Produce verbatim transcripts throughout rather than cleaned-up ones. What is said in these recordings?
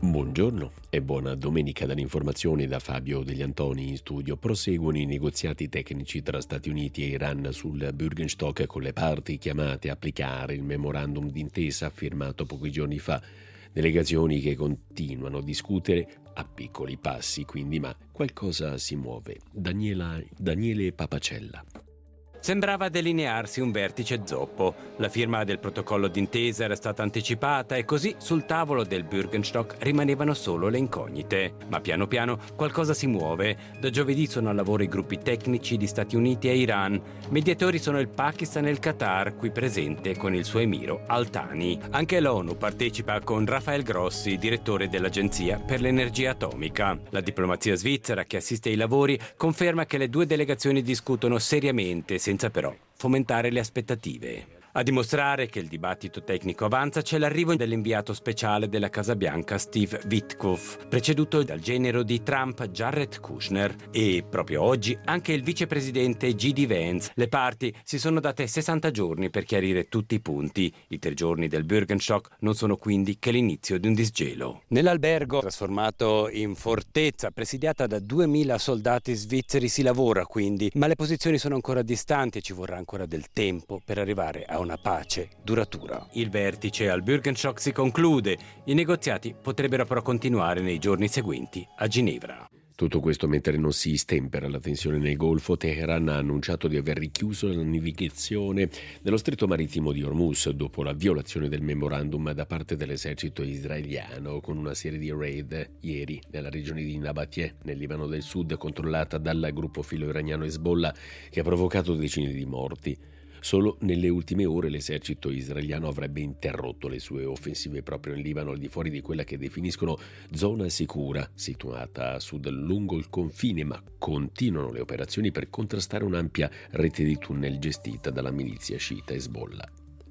Buongiorno e buona domenica dall'informazione da Fabio Degli Antoni in studio. Proseguono i negoziati tecnici tra Stati Uniti e Iran sul Bürgenstock, con le parti chiamate a applicare il memorandum d'intesa firmato pochi giorni fa. Delegazioni che continuano a discutere a piccoli passi, quindi, ma qualcosa si muove. Daniela, Daniele Papacella. Sembrava delinearsi un vertice zoppo. La firma del protocollo d'intesa era stata anticipata e così sul tavolo del Bürgenstock rimanevano solo le incognite. Ma piano piano qualcosa si muove. Da giovedì sono al lavoro i gruppi tecnici di Stati Uniti e Iran. Mediatori sono il Pakistan e il Qatar, qui presente con il suo emiro Al Thani. Anche l'ONU partecipa con Rafael Grossi, direttore dell'Agenzia per l'Energia Atomica. La diplomazia svizzera che assiste ai lavori conferma che le due delegazioni discutono seriamente, senza però fomentare le aspettative. A dimostrare che il dibattito tecnico avanza c'è l'arrivo dell'inviato speciale della Casa Bianca Steve Witkoff, preceduto dal genero di Trump Jared Kushner, e proprio oggi anche il vicepresidente J D Vance. Le parti si sono date sessanta giorni per chiarire tutti i punti. I tre giorni del Bürgenstock non sono quindi che l'inizio di un disgelo. Nell'albergo, trasformato in fortezza presidiata da duemila soldati svizzeri, si lavora quindi, ma le posizioni sono ancora distanti e ci vorrà ancora del tempo per arrivare a una pace duratura. Il vertice al Bürgenstock si conclude. I negoziati potrebbero però continuare nei giorni seguenti a Ginevra. Tutto questo mentre non si stempera la tensione nel Golfo. Teheran ha annunciato di aver richiuso la navigazione nello stretto marittimo di Hormuz dopo la violazione del memorandum da parte dell'esercito israeliano, con una serie di raid ieri nella regione di Nabateh, nel Libano del Sud, controllata dal gruppo filo-iraniano Hezbollah, che ha provocato decine di morti. Solo nelle ultime ore l'esercito israeliano avrebbe interrotto le sue offensive proprio in Libano, al di fuori di quella che definiscono zona sicura, situata a sud lungo il confine, ma continuano le operazioni per contrastare un'ampia rete di tunnel gestita dalla milizia sciita Hezbollah.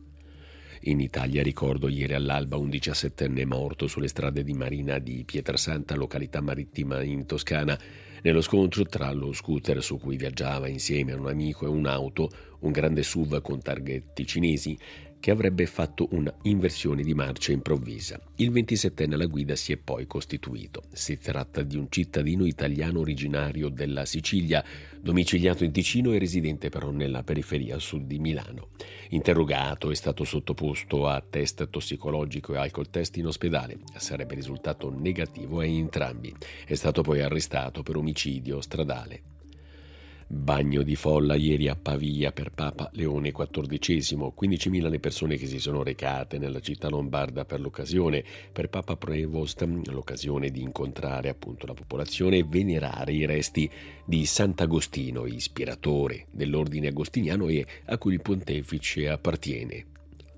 In Italia, ricordo, ieri all'alba un diciassettenne morto sulle strade di Marina di Pietrasanta, località marittima in Toscana, nello scontro tra lo scooter su cui viaggiava insieme a un amico e un'auto, un grande S U V con targhetti cinesi, che avrebbe fatto una inversione di marcia improvvisa. Il ventisettenne alla guida si è poi costituito. Si tratta di un cittadino italiano originario della Sicilia, domiciliato in Ticino e residente però nella periferia sud di Milano. Interrogato, è stato sottoposto a test tossicologico e alcol test in ospedale. Sarebbe risultato negativo a entrambi. È stato poi arrestato per omicidio stradale. Bagno di folla ieri a Pavia per Papa Leone quattordicesimo, quindicimila le persone che si sono recate nella città lombarda per l'occasione. Per Papa Prevost l'occasione di incontrare appunto la popolazione e venerare i resti di Sant'Agostino, ispiratore dell'ordine agostiniano e a cui il pontefice appartiene.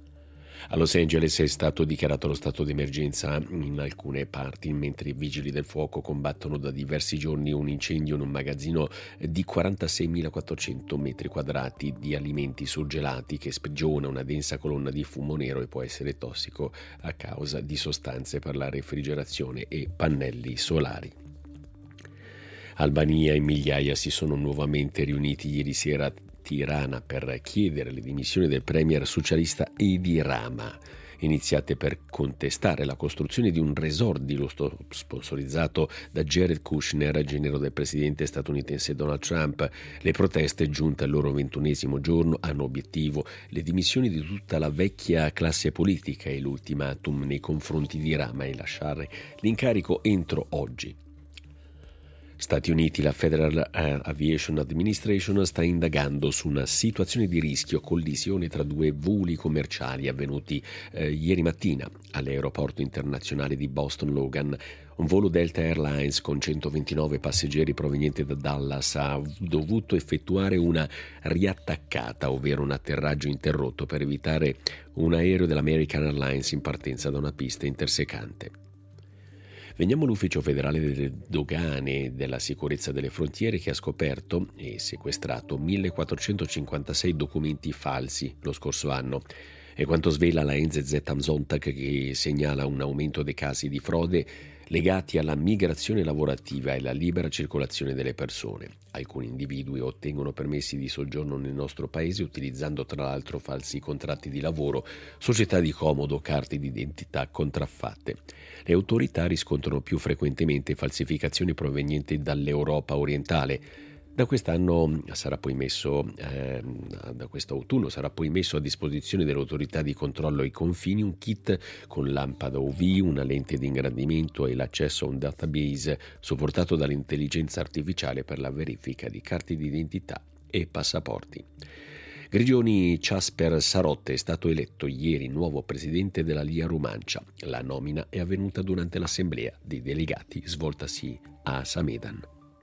A Los Angeles è stato dichiarato lo stato d'emergenza in alcune parti, mentre i vigili del fuoco combattono da diversi giorni un incendio in un magazzino di quarantaseimilaquattrocento metri quadrati di alimenti surgelati che sprigiona una densa colonna di fumo nero e può essere tossico a causa di sostanze per la refrigerazione e pannelli solari. Albania e migliaia si sono nuovamente riuniti ieri sera a Tirana per chiedere le dimissioni del premier socialista Edi Rama, iniziate per contestare la costruzione di un resort di lusso sponsorizzato da Jared Kushner, genero del presidente statunitense Donald Trump. Le proteste, giunte al loro ventunesimo giorno, hanno obiettivo le dimissioni di tutta la vecchia classe politica e l'ultimatum nei confronti di Rama è lasciare l'incarico entro oggi. Stati Uniti, la Federal Aviation Administration sta indagando su una situazione di rischio collisione tra due voli commerciali avvenuti eh, ieri mattina all'aeroporto internazionale di Boston Logan. Un volo Delta Airlines con centoventinove passeggeri proveniente da Dallas ha dovuto effettuare una riattaccata, ovvero un atterraggio interrotto, per evitare un aereo dell'American Airlines in partenza da una pista intersecante. Veniamo all'Ufficio federale delle dogane e della sicurezza delle frontiere, che ha scoperto e sequestrato millequattrocentocinquantasei documenti falsi lo scorso anno. È quanto svela la N Z Z am Sonntag, che segnala un aumento dei casi di frode legati alla migrazione lavorativa e alla libera circolazione delle persone. Alcuni individui ottengono permessi di soggiorno nel nostro paese utilizzando tra l'altro falsi contratti di lavoro, società di comodo, carte d'identità contraffatte. Le autorità riscontrano più frequentemente falsificazioni provenienti dall'Europa orientale. Da quest'anno sarà poi messo, eh, da questo autunno sarà poi messo a disposizione delle autorità di controllo ai confini un kit con lampada U V, una lente di ingrandimento e l'accesso a un database supportato dall'intelligenza artificiale per la verifica di carte d'identità e passaporti. Grigioni Casper Sarotte è stato eletto ieri nuovo presidente della Lia Romancia. La nomina è avvenuta durante l'assemblea dei delegati svoltasi a Samedan.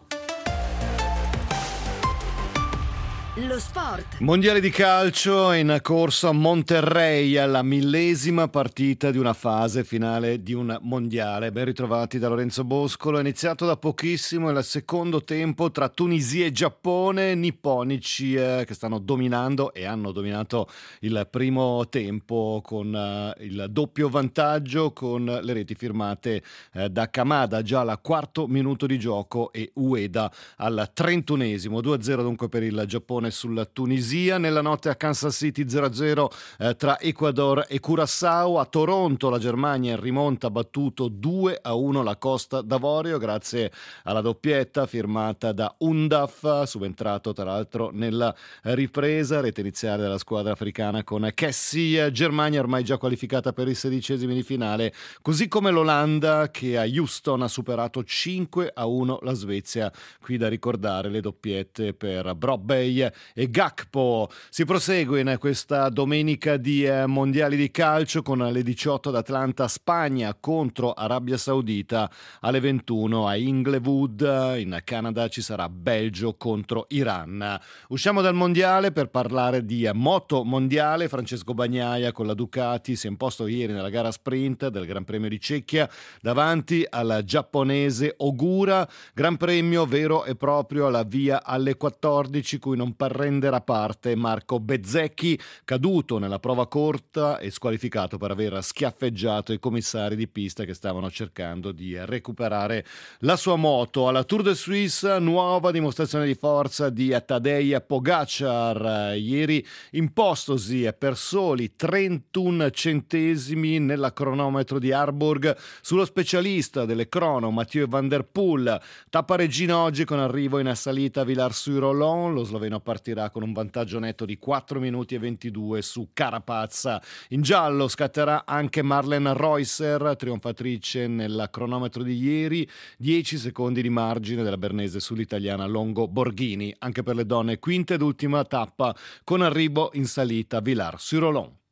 Lo sport. Mondiale di calcio in corso a Monterrey alla millesima partita di una fase finale di un mondiale. Ben ritrovati da Lorenzo Boscolo. È iniziato da pochissimo il secondo tempo tra Tunisia e Giappone, nipponici eh, che stanno dominando e hanno dominato il primo tempo con eh, il doppio vantaggio, con le reti firmate eh, da Kamada già al quarto minuto di gioco e Ueda al trentunesimo. due a zero dunque per il Giappone sulla Tunisia. Nella notte a Kansas City zero a zero eh, tra Ecuador e Curaçao. A Toronto la Germania rimonta, battuto due a uno la Costa d'Avorio grazie alla doppietta firmata da Undaf, subentrato tra l'altro nella ripresa, rete iniziale della squadra africana con Kessie. Germania ormai già qualificata per i sedicesimi di finale, così come l'Olanda che a Houston ha superato cinque a uno la Svezia. Qui da ricordare le doppiette per Brobbey e Gakpo. Si prosegue in questa domenica di eh, mondiali di calcio con le diciotto ad Atlanta, Spagna contro Arabia Saudita, alle ventuno a Inglewood. In Canada ci sarà Belgio contro Iran. Usciamo dal mondiale per parlare di moto mondiale. Francesco Bagnaia con la Ducati si è imposto ieri nella gara sprint del Gran Premio di Cecchia davanti al giapponese Ogura. Gran Premio vero e proprio alla via alle quattordici, cui non prenderà parte Marco Bezzecchi, caduto nella prova corta e squalificato per aver schiaffeggiato i commissari di pista che stavano cercando di recuperare la sua moto. Alla Tour de Suisse, nuova dimostrazione di forza di Tadej Pogacar, ieri impostosi per soli trentuno centesimi nella cronometro di Harburg sullo specialista delle crono Mathieu van der Poel. Tappa regina oggi con arrivo in salita a Villars-sur-Olon. Lo sloveno partirà con un vantaggio netto di quattro minuti e ventidue su Carapaz. In giallo scatterà anche Marlen Reusser, trionfatrice nel cronometro di ieri, dieci secondi di margine della bernese sull'italiana Longo Borghini. Anche per le donne quinta ed ultima tappa con arrivo in salita a Villars-sur-Olon.